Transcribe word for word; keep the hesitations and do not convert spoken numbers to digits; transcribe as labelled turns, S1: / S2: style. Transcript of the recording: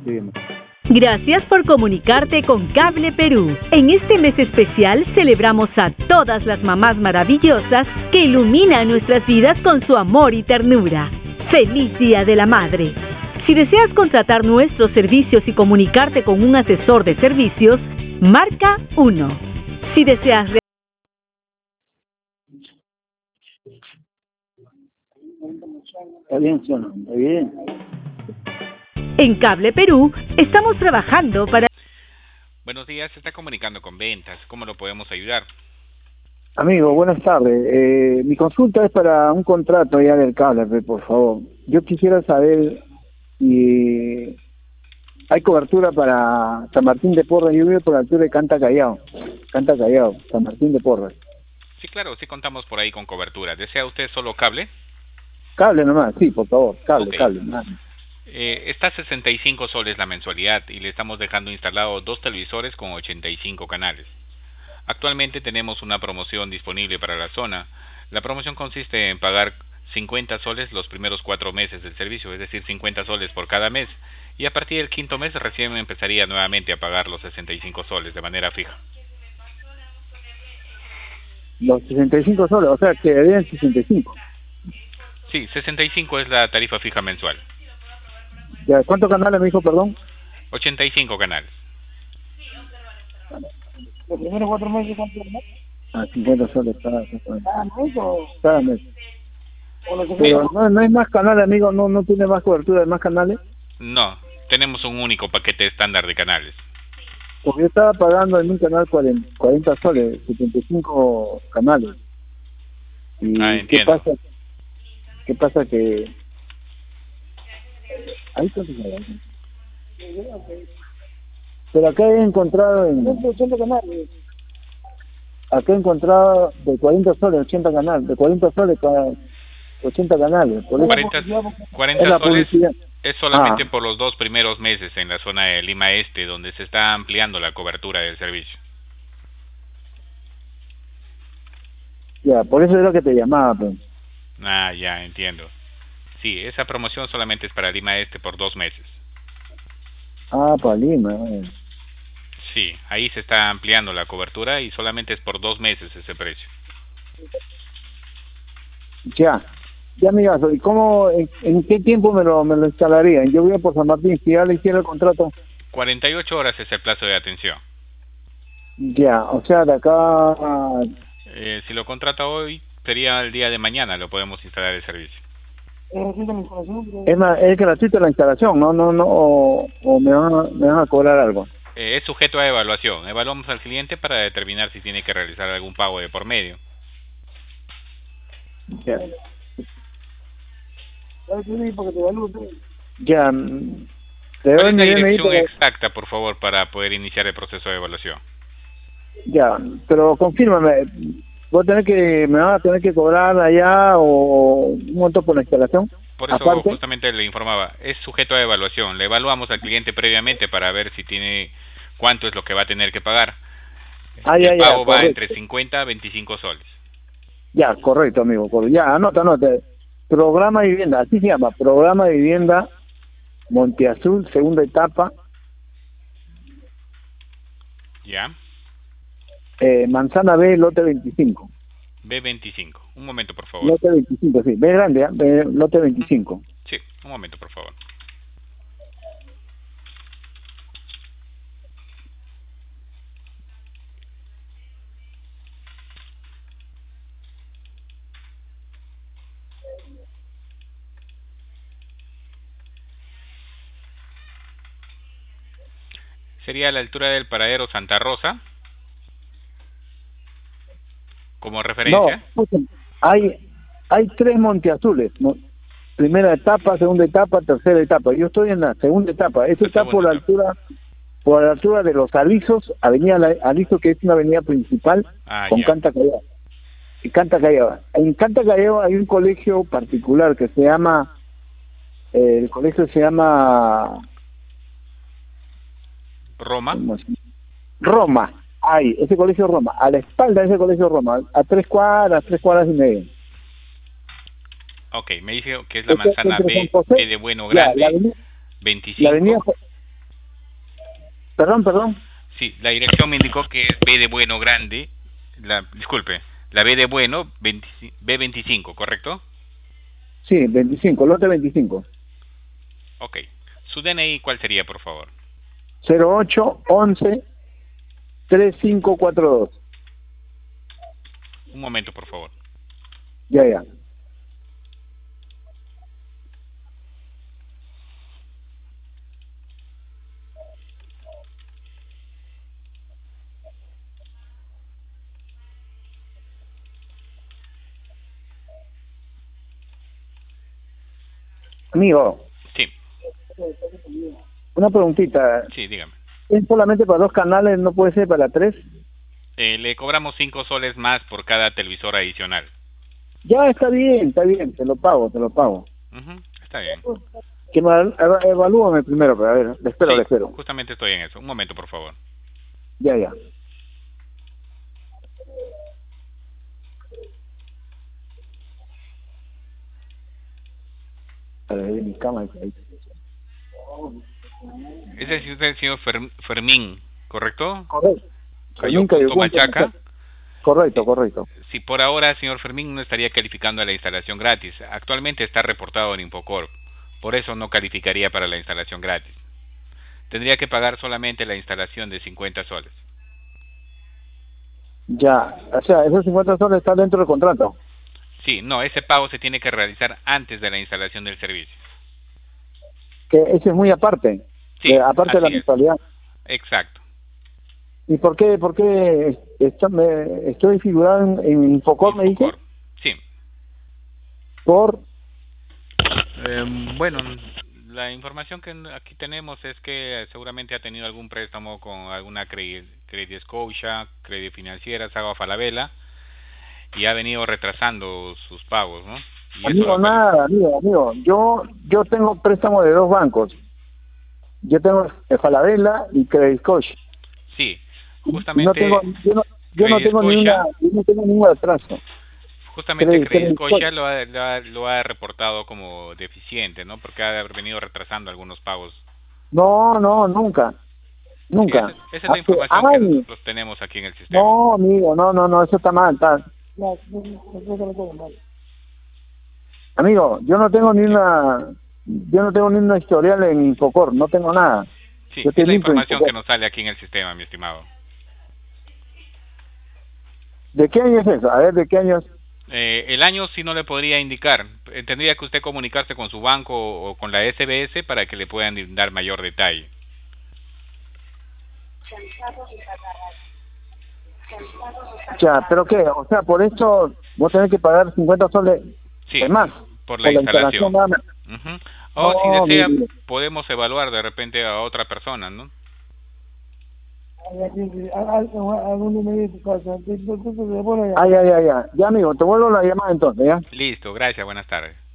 S1: dime.
S2: Gracias por comunicarte con Cable Perú. En este mes especial celebramos a todas las mamás maravillosas que iluminan nuestras vidas con su amor y ternura. ¡Feliz Día de la Madre! Si deseas contratar nuestros servicios y comunicarte con un asesor de servicios, marca uno. Si deseas...
S1: Está bien, suena, está bien.
S2: En Cable Perú estamos trabajando para...
S3: Buenos días, se está comunicando con ventas. ¿Cómo lo podemos ayudar?
S1: Amigo, buenas tardes. Eh, mi consulta es para un contrato ya del cable, por favor. Yo quisiera saber si hay cobertura para San Martín de Porres. Yo vivo por la altura de Canta Callao. Canta Callao, San Martín de Porres.
S3: Sí, claro, sí contamos por ahí con cobertura. ¿Desea usted solo cable?
S1: Cable nomás, sí, por favor, cable,
S3: Okay.
S1: cable. Nada.
S3: Eh, está a sesenta y cinco soles la mensualidad y le estamos dejando instalados dos televisores con ochenta y cinco canales. Actualmente tenemos una promoción disponible para la zona. La promoción consiste en pagar cincuenta soles los primeros cuatro meses del servicio, es decir, cincuenta soles por cada mes, y a partir del quinto mes recién empezaría nuevamente a pagar los sesenta y cinco soles de manera fija.
S1: Los sesenta y cinco soles, o sea, que deben sesenta y cinco.
S3: Sí, sesenta y cinco es la tarifa fija mensual.
S1: Ya, ¿cuántos canales me dijo, perdón?
S3: ochenta y cinco canales.
S1: ¿Los primeros cuatro meses cuánto? Ah, cincuenta soles cada, cada mes o cada mes. Pero no, no hay más canales, amigo, no no tiene más cobertura de más canales.
S3: No, tenemos un único paquete estándar de canales.
S1: Porque yo estaba pagando en un canal cuarenta, cuarenta soles, setenta y cinco canales. ¿Y
S3: Ah,
S1: qué
S3: entiendo.
S1: pasa? ¿Qué pasa que ahí está? Pero acá he encontrado en ochenta canales. Acá he encontrado de cuarenta soles ochenta canales, de cuarenta soles cada ochenta canales. Por eso
S3: cuarenta,
S1: es
S3: cuarenta
S1: la
S3: soles
S1: publicidad.
S3: es solamente
S1: Ah.
S3: por los dos primeros meses en la zona de Lima Este, donde se está ampliando la cobertura del servicio.
S1: Ya, por eso es lo que te llamaba, pues.
S3: Ah, ya, entiendo. Sí, esa promoción solamente es para Lima Este por dos meses.
S1: Ah, para Lima. eh.
S3: Sí, ahí se está ampliando la cobertura y solamente es por dos meses ese precio.
S1: Ya. Ya, amigazo, ¿y cómo, en, en qué tiempo me lo, me lo instalarían? Yo voy por San Martín, si ya le hiciera el contrato.
S3: cuarenta y ocho horas es el plazo de atención.
S1: Ya, o sea, de acá a...
S3: Eh, si lo contrata hoy, sería el día de mañana, lo podemos instalar el servicio.
S1: Es, más, es gratuita la instalación, ¿no? no, no O, o me, van a, me van a cobrar algo.
S3: Eh, es sujeto a evaluación. Evaluamos al cliente para determinar si tiene que realizar algún pago de por medio.
S1: Ya. Ya. mm, te doy
S3: ¿Cuál es la
S1: mi D N I,
S3: dirección
S1: pero-
S3: exacta, por favor, para poder iniciar el proceso de evaluación?
S1: Ya, pero confírmame. ¿Vos tenés que, me van a tener que cobrar allá o un monto por la instalación?
S3: Por eso
S1: Aparte,
S3: justamente le informaba, es sujeto a evaluación. Le evaluamos al cliente previamente para ver si tiene cuánto es lo que va a tener que pagar.
S1: Ah,
S3: Y
S1: ya,
S3: el
S1: ya,
S3: pago va
S1: correcto.
S3: entre cincuenta a veinticinco soles.
S1: Ya, correcto, amigo. correcto. Ya, anota, anota. Programa de vivienda, así se llama. Programa de vivienda Monteazul, segunda etapa,
S3: ¿Ya?
S1: eh, Manzana B, lote veinticinco.
S3: B veinticinco. Un momento, por favor.
S1: Lote veinticinco, sí. B grande, ¿eh? B, lote veinticinco.
S3: Sí, un momento, por favor. Sería a la altura del paradero Santa Rosa. Como
S1: No,
S3: referencia.
S1: escuchen, hay, hay tres Monteazules. mo- Primera etapa, segunda etapa, tercera etapa. Yo estoy en la segunda etapa. Eso
S3: La
S1: está por
S3: segunda
S1: la
S3: etapa.
S1: altura, por la altura de los Alisos, Avenida La- Aliso, que es una avenida principal,
S3: Ah,
S1: con
S3: ya.
S1: Canta Callao. Y Canta Callao. En Canta Callao hay un colegio particular que se llama, eh, el colegio se llama
S3: Roma.
S1: ¿cómo se llama? Roma. Hay, ese colegio Roma. A la espalda de ese colegio Roma, a tres cuadras, tres cuadras y media.
S3: Ok, me dice que es la
S1: Este-
S3: manzana
S1: entre
S3: B,
S1: San José-
S3: B de bueno
S1: ya,
S3: grande,
S1: la avenida,
S3: veinticinco.
S1: la avenida, Perdón, perdón.
S3: Sí, la dirección me indicó que es B de bueno grande, la, disculpe, la B de bueno veinte, B veinticinco, ¿correcto?
S1: Sí, veinticinco, lote veinticinco.
S3: Ok. ¿Su D N I cuál sería, por favor?
S1: cero ocho once treinta y cinco cuarenta y dos.
S3: Un momento, por favor.
S1: Ya, ya. Amigo,
S3: Sí,
S1: una preguntita.
S3: sí, dígame.
S1: ¿Es solamente para dos canales, no puede ser para tres?
S3: Eh, le cobramos cinco soles más por cada televisor adicional.
S1: Ya, está bien, está bien, te lo pago, te lo pago.
S3: Uh-huh, está bien.
S1: Que me eva- evalúame primero, pero a ver, le espero,
S3: Sí,
S1: le espero.
S3: justamente estoy en eso. Un momento, por favor.
S1: Ya, ya. A ver, ahí mi cama. Ahí.
S3: Ese es el señor Fer- Fermín, ¿correcto?
S1: Correcto.
S3: Cayó
S1: Fermín
S3: punto
S1: Cayopunto,
S3: Machaca.
S1: correcto, correcto.
S3: Si por ahora, señor Fermín, no estaría calificando a la instalación gratis. Actualmente está reportado en Infocorp. Por eso no calificaría para la instalación gratis. Tendría que pagar solamente la instalación de cincuenta soles.
S1: Ya, o sea, esos cincuenta soles están dentro del contrato.
S3: Sí, no, ese pago se tiene que realizar antes de la instalación del servicio.
S1: Que ese es muy aparte.
S3: Sí,
S1: eh, aparte de la
S3: así es.
S1: mensualidad.
S3: Exacto.
S1: ¿Y por qué, por qué está- me- estoy figurado en, en Infocor, me dice?
S3: Infocorp. Sí.
S1: Por,
S3: Eh, bueno, la información que aquí tenemos es que seguramente ha tenido algún préstamo con alguna Credit, Credit Scotia, Credit Financiera, Saga Falabella, y ha venido retrasando sus pagos, ¿no? Y eso
S1: amigo,
S3: lo cali-
S1: nada, amigo, amigo. Yo, yo tengo préstamo de dos bancos. Yo tengo Falabella y Credit Coach.
S3: Sí,
S1: Y no tengo,
S3: justamente
S1: yo no, yo no
S3: Credit
S1: tengo ni una,
S3: Scotia,
S1: yo no tengo ningún atraso.
S3: justamente
S1: Credit,
S3: Credit
S1: Credit Coach.
S3: Scotia lo ha, lo, ha, lo ha reportado como deficiente, ¿no? Porque ha venido retrasando algunos pagos.
S1: No, no, nunca,
S3: Sí, esa,
S1: nunca.
S3: esa es la
S1: Hace
S3: información que
S1: años.
S3: nosotros tenemos aquí en el sistema.
S1: No, amigo, no, no, no, eso está mal, está. Amigo, yo no tengo ni
S3: Sí.
S1: una, yo no tengo ni una historial en Infocor, no tengo nada.
S3: Sí,
S1: Yo
S3: es
S1: estoy
S3: la
S1: limpio en
S3: información que
S1: Infocor.
S3: nos sale aquí en el sistema, mi estimado.
S1: ¿De qué año es eso? A ver, ¿de qué año es?
S3: Eh, el año sí no le podría indicar. Eh, Tendría que usted comunicarse con su banco o, o con la S B S para que le puedan dar mayor detalle.
S1: Ya, ¿pero qué? O sea, por esto vos tenés que pagar cincuenta soles
S3: Sí,
S1: de más.
S3: por la
S1: Por la
S3: instalación.
S1: instalación nada más.
S3: Ujú. O si
S1: No,
S3: desea,
S1: mire.
S3: podemos evaluar de repente a otra persona, ¿no?
S1: Ay, ay, ay, ay. Ya, amigo, te vuelvo la llamada entonces, ¿ya?
S3: Listo, gracias, buenas tardes.